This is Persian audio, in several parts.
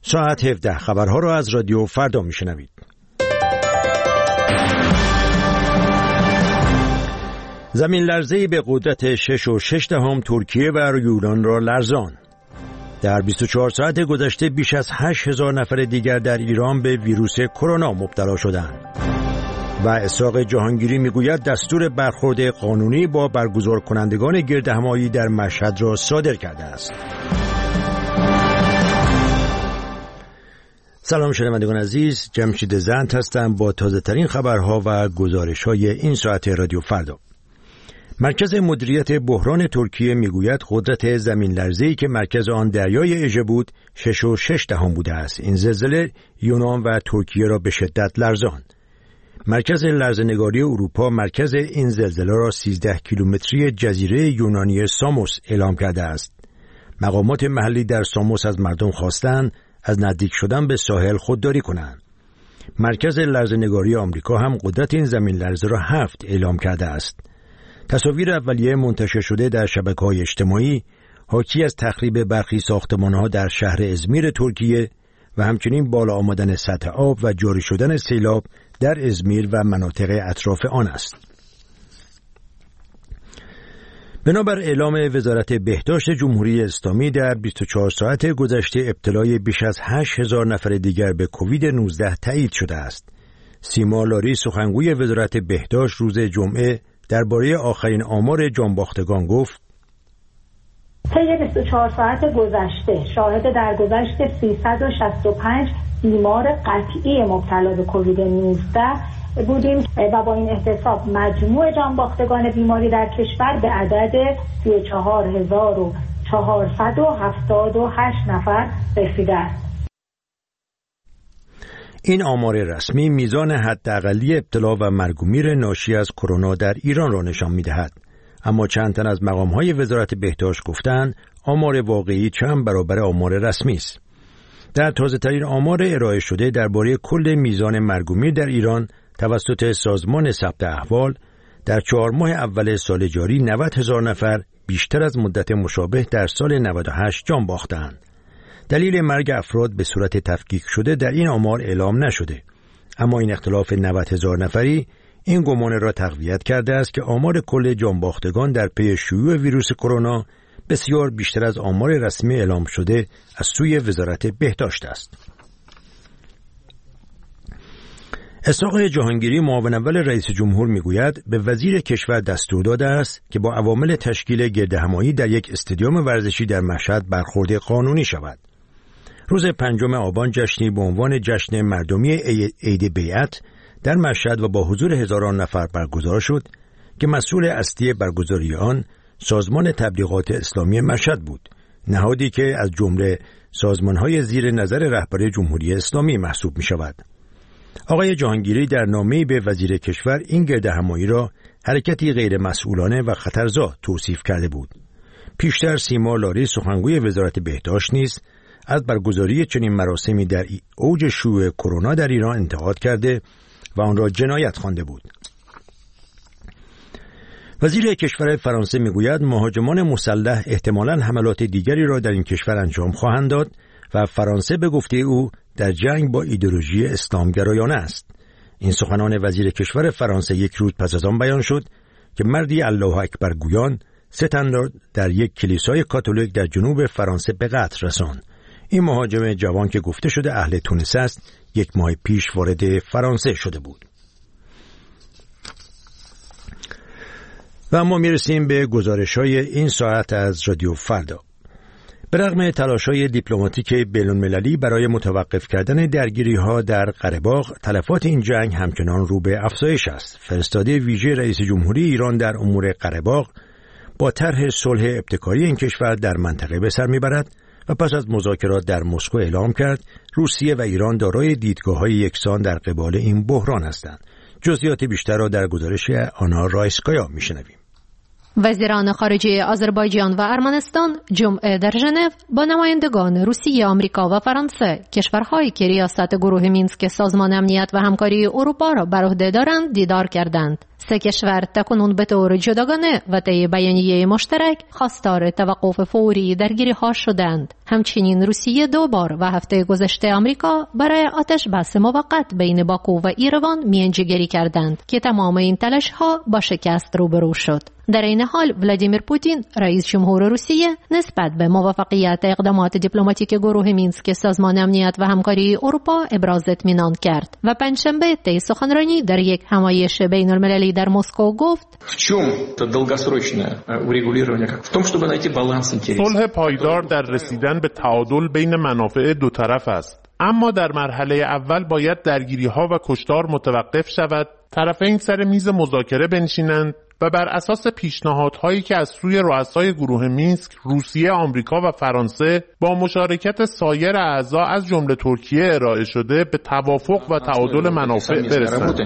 ساعت 17 خبرها را از رادیو فردا میشنوید. زمین لرزه‌ای به قدرت 6.6 ترکیه و یونان را لرزاند. در 24 ساعت گذشته بیش از 8,000 نفر دیگر در ایران به ویروس کرونا مبتلا شدند. و اسحاق جهانگیری میگوید دستور برخورد قانونی با برگزار کنندگان گردهمایی در مشهد را صادر کرده است. سلام شنوندگان عزیز، جمشید زند هستم با تازه ترین خبرها و گزارش های این ساعت رادیو فردا. مرکز مدیریت بحران ترکیه میگوید قدرت زمین لرزه‌ای که مرکز آن دریای اژه بود 6.6 بوده است. این زلزله یونان و ترکیه را به شدت لرزاند. مرکز لرزه‌نگاری اروپا مرکز این زلزله را 13 کیلومتری جزیره یونانی ساموس اعلام کرده است. مقامات محلی در ساموس از مردم خواستند از نزدیک شدن به ساحل خودداری کنند. مرکز لرزه‌نگاری آمریکا هم قدرت این زمین لرزه را 7 اعلام کرده است. تصاویر اولیه منتشر شده در شبکه‌های اجتماعی حاکی از تخریب برخی ساختمان‌ها در شهر ازمیر ترکیه و همچنین بالا آمدن سطح آب و جاری شدن سیلاب در ازمیر و مناطق اطراف آن است. بنابر اعلام وزارت بهداشت جمهوری اسلامی در 24 ساعت گذشته ابتلای بیش از 8,000 نفر دیگر به کووید 19 تایید شده است. سیما لاری سخنگوی وزارت بهداشت روز جمعه درباره آخرین آمار جانباختگان گفت: طی 24 ساعت گذشته شاهد درگذشت 365 بیمار قطعی مبتلا به کووید 19 بودیم و با این احتساب مجموع جانباختگان بیماری در کشور به عدد 34,478 نفر رسیده است. این آمار رسمی میزان حداقلی ابتلا و مرگ و میر ناشی از کرونا در ایران را نشان می‌دهد. اما چند تن از مقام‌های وزارت بهداشت گفتند آمار واقعی چند برابر آمار رسمی است. در تازه‌ترین آمار ارائه شده درباره کل میزان مرگ و میر در ایران توسط سازمان ثبت احوال در 4 ماه اول سال جاری 90,000 نفر بیشتر از مدت مشابه در سال 98 جان باختند. دلیل مرگ افراد به صورت تفکیک شده در این آمار اعلام نشده، اما این اختلاف 90,000 نفری این گمان را تقویت کرده است که آمار کل جانباختگان در پی شیوع ویروس کرونا بسیار بیشتر از آمار رسمی اعلام شده از سوی وزارت بهداشت است. اسحاق جهانگیری معاون اول رئیس جمهور میگوید به وزیر کشور دستور داده است که با عوامل تشکیل گردهمایی در یک استادیوم ورزشی در مشهد برخورد قانونی شود. روز 5 آبان جشنی به عنوان جشن مردمی عید بیعت در مشهد و با حضور هزاران نفر برگزار شد که مسئول اصلی برگزاری آن سازمان تبلیغات اسلامی مشهد بود، نهادی که از جمله سازمان‌های زیر نظر رهبری جمهوری اسلامی محسوب می‌شود. آقای جهانگیری در نامه‌ای به وزیر کشور این گردهمایی را حرکتی غیر مسئولانه و خطرزا توصیف کرده بود. پیشتر سیما لاری سخنگوی وزارت بهداشت نیز از برگزاری چنین مراسمی در اوج شیوع کرونا در ایران انتقاد کرده و آن را جنایت خوانده بود. وزیر کشور فرانسه میگوید مهاجمان مسلح احتمالاً حملات دیگری را در این کشور انجام خواهند داد و فرانسه به گفته او در جنگ با ایدئولوژی اسلامگرایانه است. این سخنان وزیر کشور فرانسه یک روز پس از آن بیان شد که مردی الله اکبر گویان 3 تن را در یک کلیسای کاتولیک در جنوب فرانسه به قتل رساند. این مهاجم جوان که گفته شده اهل تونس است 1 ماه پیش وارد فرانسه شده بود. و اما میرسیم به گزارش‌های این ساعت از رادیو فردا. به رغم تلاش‌های دیپلماتیک بین‌المللی برای متوقف کردن درگیری‌ها در قره‌باغ، تلفات این جنگ همچنان رو به افزایش است. فرستاده ویژه رئیس جمهوری ایران در امور قره‌باغ با طرح صلح ابتکاری این کشور در منطقه به سر می‌برد و پس از مذاکرات در مسکو اعلام کرد روسیه و ایران دارای دیدگاه‌های یکسان در قبال این بحران هستند. جزئیات بیشتر را در گزارش آنا رایسکایا می‌شنویم. وزیران خارجه آذربایجان و ارمنستان جمعه در ژنو با نمایندگان روسیه، آمریکا و فرانسه، کشورهایی که ریاست گروه مینسک سازمان امنیت و همکاری اروپا را بر عهده دارند، دیدار کردند. سه کشور تکنون به طور جداگانه و طی بیانیه مشترک خواستار توقف فوری درگیری‌ها شدند. همچنین روسیه 2 بار و هفته گذشته آمریکا برای آتش بس موقت بین باکو و ایروان میانجیگری کردند که تمام این تلاش‌ها با شکست روبرو شد. در این حال ولادیمیر پوتین رئیس جمهور روسیه نسبت به موفقیت اقدامات دیپلماتیک گروه مینسک سازمان امنیت و همکاری اروپا ابراز اطمینان کرد و پنجشنبه طی سخنرانی در یک همایش بین‌المللی در مسکو گفت: صلح پایدار در رسیدن به تعادل بین منافع دو طرف است. اما در مرحله اول باید درگیری‌ها و کشتار متوقف شود، طرفین سر میز مذاکره بنشینند و بر اساس پیشنهادهایی که از سوی رؤسای گروه مینسک، روسیه، آمریکا و فرانسه با مشارکت سایر اعضا از جمله ترکیه ارائه شده به توافق و تعادل منافع برسند.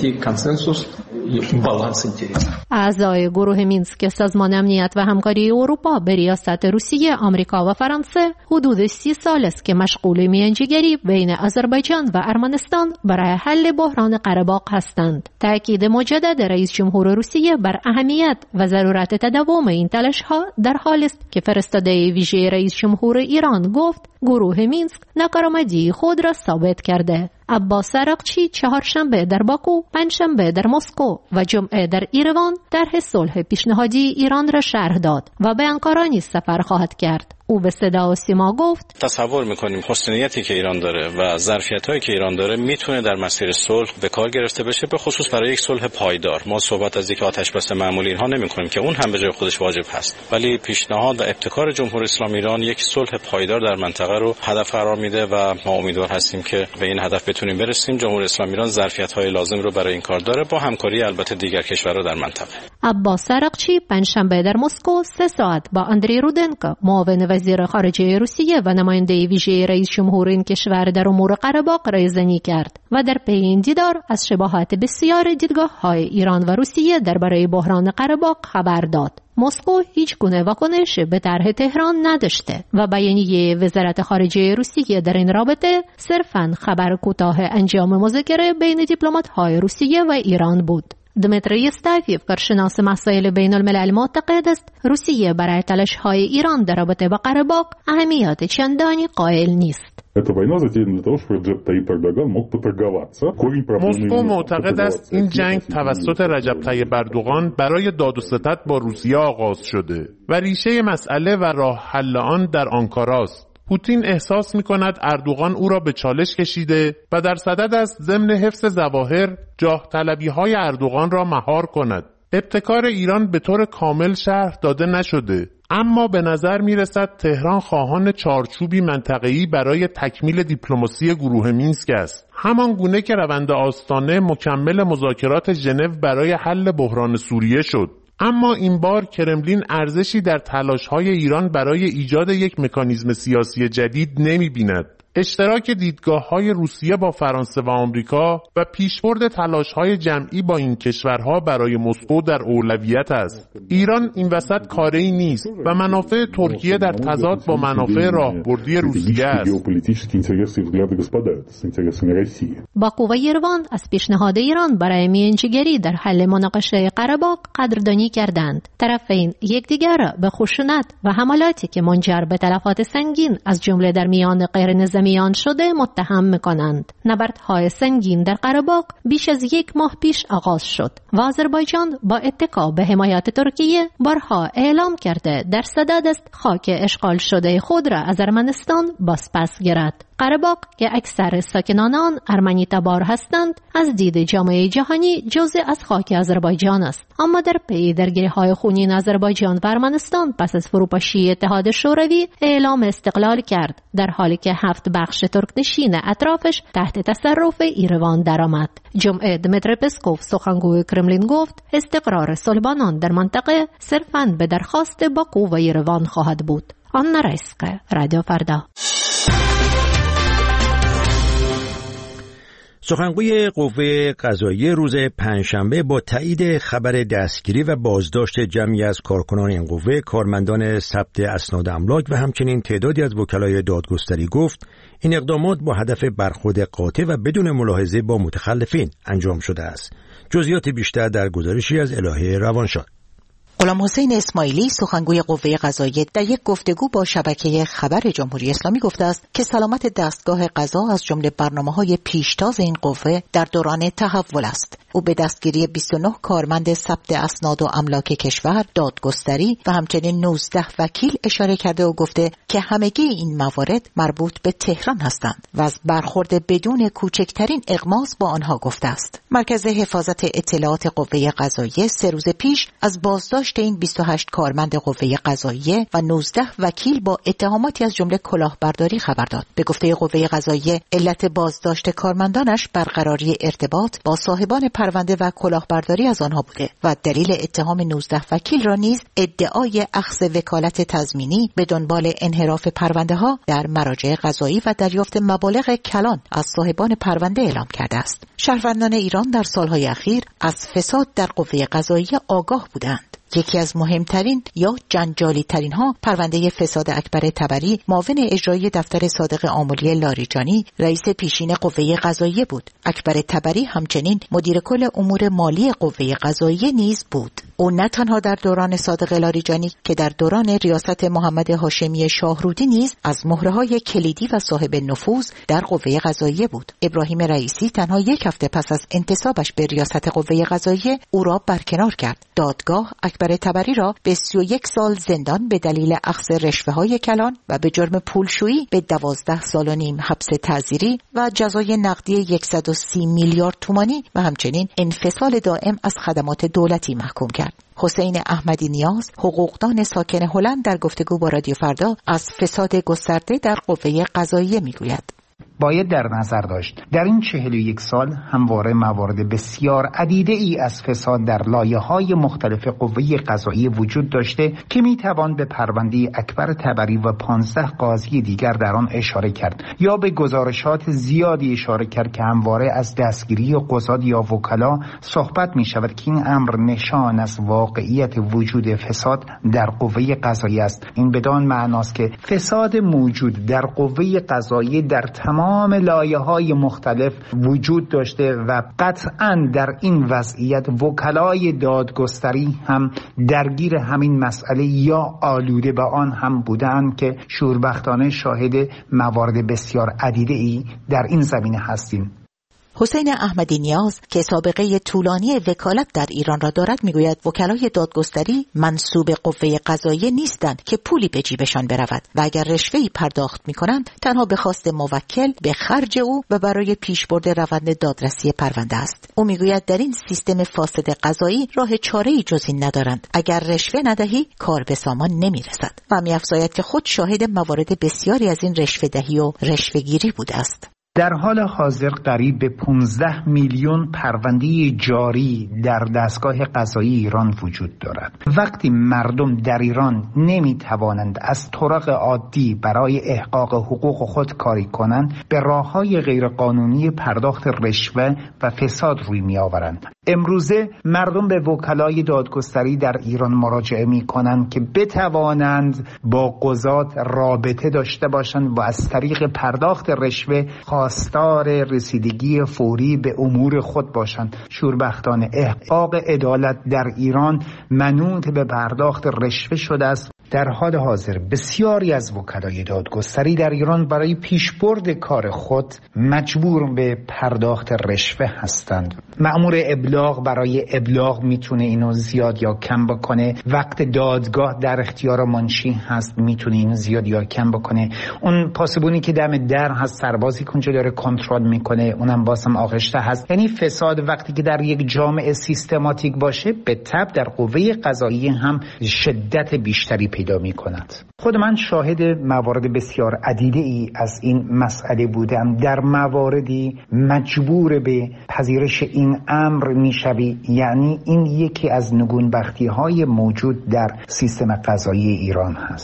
اعضای گروه مینسک سازمان امنیت و همکاری اروپا به ریاست روسیه، آمریکا و فرانسه حدود 30 سال است که مشغول میانجیگری بین آذربایجان و ارمنستان برای حل بحران قره باغ هستند. تأکید مجدد رئیس جمهور روسیه بر اهمیت و ضرورت تداوم این تلاش‌ها در حالی است که فرستاده ویژه رئیس جمهور ایران گفت گروه مینسک ناکارآمدی خود را ثابت کرده. عباس عراقچی چهارشنبه در باکو، پنجشنبه در مسکو و جمعه در ایروان طرح صلح پیشنهادی ایران را شرح داد و به آنکارا نیز سفر خواهد کرد. او به صدا و سیما گفت: تصور میکنیم حسن نیتی که ایران داره و ظرفیتایی که ایران داره میتونه در مسیر صلح به کار گرفته بشه، به خصوص برای یک صلح پایدار. ما صحبت از یک آتش بس معمولی اینها نمیکنیم که اون هم به جای خودش واجب هست، ولی پیشنهاد و ابتکار جمهوری اسلامی ایران یک صلح پایدار در منطقه رو هدف قرار میده و ما امیدوار هستیم که به این هدف بتونیم برسیم. جمهوری اسلامی ایران ظرفیت‌های لازم رو برای این کار داره، با همکاری البته دیگر کشورها در منطقه. عباس عراقچی پنجشنبه در مسکو 3 ساعت با اندری رودنکو، معاون وزیر خارجه روسیه و نماینده ویژه رئیس جمهور این کشور در امور قره باغ رایزنی کرد و در پی این دیدار از شباهت بسیار دیدگاه‌های ایران و روسیه درباره بحران قره باغ خبر داد. مسکو هیچ گونه واکنش به طرح تهران نداشته و بیانیه وزارت خارجه روسیه در این رابطه صرفاً خبر کوتاه انجام مذاکره بین دیپلمات‌های روسیه و ایران بود. دمیتری استایفیف، کارشناس مسائل بین الملل، معتقد است روسیه برای تلاش‌های ایران در رابطه با قره باغ اهمیت چندانی قائل نیست. مسکو معتقد است این جنگ توسط رجب طیب اردوغان برای داد و ستد با روسیه آغاز شده و ریشه مسئله و راه حل آن در آنکاراست. پوتین احساس می‌کند اردوغان او را به چالش کشیده و در صدد است ضمن حفظ ظواهر جاه طلبی‌های اردوغان را مهار کند. ابتکار ایران به طور کامل شرح داده نشده، اما به نظر می‌رسد تهران خواهان چارچوبی منطقه‌ای برای تکمیل دیپلماسی گروه مینسک است، همان گونه که روند آستانه مکمل مذاکرات ژنو برای حل بحران سوریه شد. اما این بار کرملین ارزشی در تلاش‌های ایران برای ایجاد یک مکانیزم سیاسی جدید نمی‌بیند. اشتراک دیدگاه‌های روسیه با فرانسه و آمریکا و پیشبرد تلاش‌های جمعی با این کشورها برای مسکو در اولویت است. ایران این وسط کاری نیست و منافع ترکیه در تضاد با منافع راهبردی روسیه است. باکو و ایروان از پیشنهاد ایران برای میانجیگری در حل مناقشه قره باغ قدردانی کردند. طرفین یکدیگر را به خشونت و حملاتی که منجر به تلفات سنگین از جمله در میان غیر نظامیان شده متهم می‌کنند. نبردهای سنگین در قره باغ بیش از 1 ماه پیش آغاز شد و آذربایجان با اتکا به حمایت ترکیه بارها اعلام کرده در صدد است خاک اشغال شده خود را از ارمنستان بازپس گیرد. قره باغ که اکثر ساکنان آن ارمنی تبار هستند، از دید جامعه جهانی جزء از خاک آذربایجان است، اما در پی درگیری‌های خونین آذربایجان و ارمنستان پس از فروپاشی اتحاد شوروی اعلام استقلال کرد، در حالی که 7 بخش ترکنشین اطرافش تحت تصرف ایروان درآمد. جمعه دمیتری پسکوف، سخنگوی کرملین، گفت استقرار صلح‌بانان در منطقه صرفاً به درخواست باکو و ایروان خواهد بود. آنا رایسکا، رادیو فردا. سخنگوی قوه قضاییه روز پنجشنبه با تایید خبر دستگیری و بازداشت جمعی از کارکنان این قوه، کارمندان ثبت اسناد املاک و همچنین تعدادی از وکلای دادگستری گفت این اقدامات با هدف برخورد قاطع و بدون ملاحظه با متخلفین انجام شده است. جزئیات بیشتر در گزارشی از الهه روانشاد. غلامحسین اسماعیلی سخنگوی قوه قضاییه در یک گفتگو با شبکه خبر جمهوری اسلامی گفته است که سلامت دستگاه قضا از جمله برنامه‌های پیشتاز این قوه در دوران تحول است. او به دستگیری 29 کارمند ثبت اسناد و املاک کشور، دادگستری و همچنین 19 وکیل اشاره کرده و گفته که همگی این موارد مربوط به تهران هستند و از برخورد بدون کوچکترین اغماض با آنها گفته است. مرکز حفاظت اطلاعات قوه قضاییه 3 روز پیش از بازداشت این 28 کارمند قوه قضاییه و 19 وکیل با اتهاماتی از جمله کلاهبرداری خبر داد. به گفته قوه قضاییه علت بازداشت کارمندانش برقراری ارتباط با صاحبان پرونده و کلاهبرداری از آنها بوده و دلیل اتهام 19 وکیل را نیز ادعای اخذ وکالت تضمینی به دنبال انحراف پرونده ها در مراجع قضایی و دریافت مبالغ کلان از صاحبان پرونده اعلام کرده است. شهروندان ایران در سالهای اخیر از فساد در قوه قضاییه آگاه بودند. یکی از مهمترین یا جنجالی ترین ها پرونده فساد اکبر طبری، معاون اجرایی دفتر صادق آملی لاریجانی، رئیس پیشین قوه قضاییه بود. اکبر طبری همچنین مدیر کل امور مالی قوه قضاییه نیز بود. او نه تنها در دوران صادق لاریجانی که در دوران ریاست محمد هاشمی شاهرودی نیز از مهره‌های کلیدی و صاحب نفوذ در قوه قضاییه بود. ابراهیم رئیسی تنها 1 هفته پس از انتصابش به ریاست قوه قضاییه او را برکنار کرد. دادگاه اکبر طبری را به 31 سال زندان به دلیل اخذ رشوه‌های کلان و به جرم پولشویی به 12 سال و نیم حبس تعزیری و جزای نقدی 130 میلیارد تومانی و همچنین انفصال دائم از خدمات دولتی محکوم کرد. حسین احمدی نیاز، حقوقدان ساکن هلند، در گفتگو با رادیو فردا از فساد گسترده در قوه قضاییه میگوید: باید در نظر داشت در این 41 سال همواره موارد بسیار عدیده ای از فساد در لایه‌های مختلف قوه قضاییه وجود داشته که میتوان به پرونده اکبر طبری و 15 قاضی دیگر در آن اشاره کرد یا به گزارشات زیادی اشاره کرد که همواره از دستگیری قضات یا وکلا صحبت می شود که این امر نشان از واقعیت وجود فساد در قوه قضاییه است. این بدان معناست که فساد موجود در قوه قضاییه در تمام لایه‌های مختلف وجود داشته و قطعاً در این وضعیت وکلای دادگستری هم درگیر همین مسئله یا آلوده به آن هم بودند که شوربختانه شاهد موارد بسیار عدیده‌ای در این زمینه هستیم. حسین احمدی نیاز که سابقه طولانی وکالت در ایران را دارد میگوید وکلای دادگستری منسوب قوه قضاییه نیستند که پولی به جیبشان برود و اگر رشوه‌ای پرداخت می‌کنند تنها به خواست موکل به خرج او و برای پیشبرد روند دادرسی پرونده است. او میگوید در این سیستم فاسد قضایی راه چاره‌ای جز این ندارند. اگر رشوه ندهی کار به سامان نمی‌رسد. و می‌افزاید که خود شاهد موارد بسیاری از این رشوه‌دهی و رشوه‌گیری بوده است. در حال حاضر قریب به 15 میلیون پرونده جاری در دستگاه قضایی ایران وجود دارد. وقتی مردم در ایران نمیتوانند از طرق عادی برای احقاق حقوق خود کاری کنند، به راه‌های غیرقانونی پرداخت رشوه و فساد روی می‌آورند. امروزه مردم به وکلای دادگستری در ایران مراجعه می‌کنند که بتوانند با قضات رابطه داشته باشند و از طریق پرداخت رشوه خواستار رسیدگی فوری به امور خود باشند. شوربختانه احقاق عدالت در ایران منوط به پرداخت رشوه شده است. در حال حاضر بسیاری از وکلای دادگستری در ایران برای پیشبرد کار خود مجبور به پرداخت رشوه هستند. مأمور ابلاغ برای ابلاغ میتونه اینو زیاد یا کم بکنه. وقت دادگاه در اختیار منشی هست، میتونه اینو زیاد یا کم بکنه. اون پاسبونی که دم در هست، سربازی که اونجا داره کنترل میکنه، اونم بازم آغشته هست. یعنی فساد وقتی که در یک جامعه سیستماتیک باشه، به تبع در قوه قضاییه هم شدت بیشتری پیدا میکند. خود من شاهد موارد بسیار عدیده ای از این مسئله بودم. در مواردی مجبور به پذیرش این امر میشوی، یعنی این یکی از نگونبختی های موجود در سیستم قضایی ایران هست.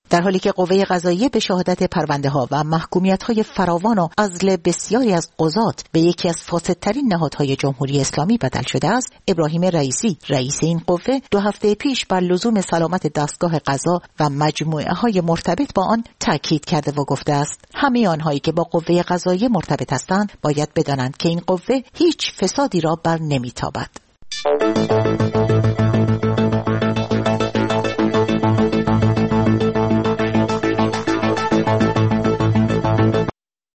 در حالی که قوه قضاییه به شهادت پرونده ها و محکومیت های فراوان و عزل بسیاری از قضات به یکی از فاسدترین نهادهای جمهوری اسلامی بدل شده است، ابراهیم رئیسی رئیس این قوه 2 هفته پیش بر لزوم سلامت دستگاه قضا و مجموعه های مرتبط با آن تاکید کرده و گفته است همه آنهایی که با قوه قضاییه مرتبط هستند باید بدانند که این قوه هیچ فسادی را بر نمیتابد.